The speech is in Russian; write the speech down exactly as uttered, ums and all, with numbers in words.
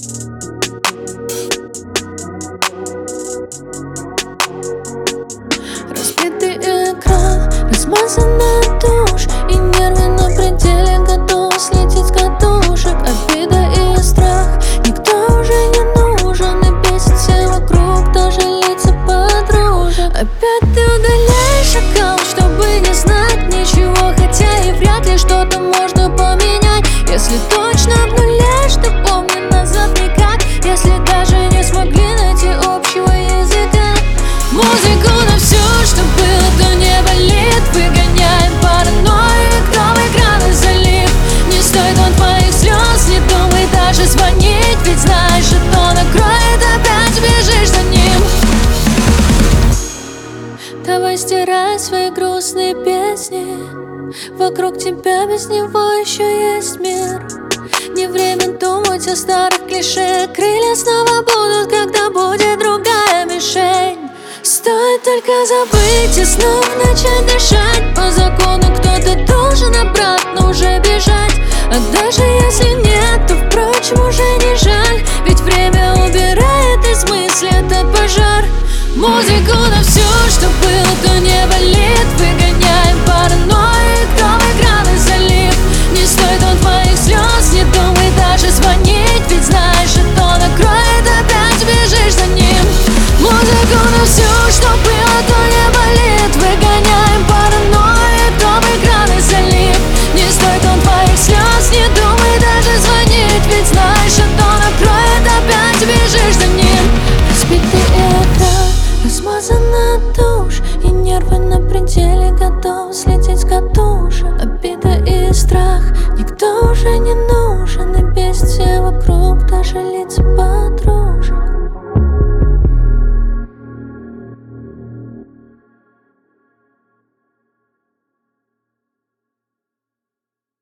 Разбитый экран, размазанная тушь, и нервы на пределе, готовы слететь с катушек. Обида и страх, никто уже не нужен, и бесит все вокруг, даже лица подружек. Опять ты удаляешь аккаунт, чтобы не знать ничего, хотя и вряд ли что-то можно поменять. Если точно обнуляешь, то помни, назад никак, если даже не смогли найти общего языка. Музыку на все, что было, то не болит. Выгоняем паранойю, кто в экраны залив. Не стоит он твоих слез, не думай даже звонить, ведь знаешь, что накроет, опять бежишь за ним. Давай стирай свои грустные песни, вокруг тебя без него еще есть мир. Не время думать о старых клише, крылья снова будут, когда будет другая мишень. Стоит только забыть и снова начать дышать. По закону кто-то должен обратно уже бежать. А даже если нет, то впрочем уже не жаль, ведь время убирает из мысли этот пожар. Музыку на все, что было, то не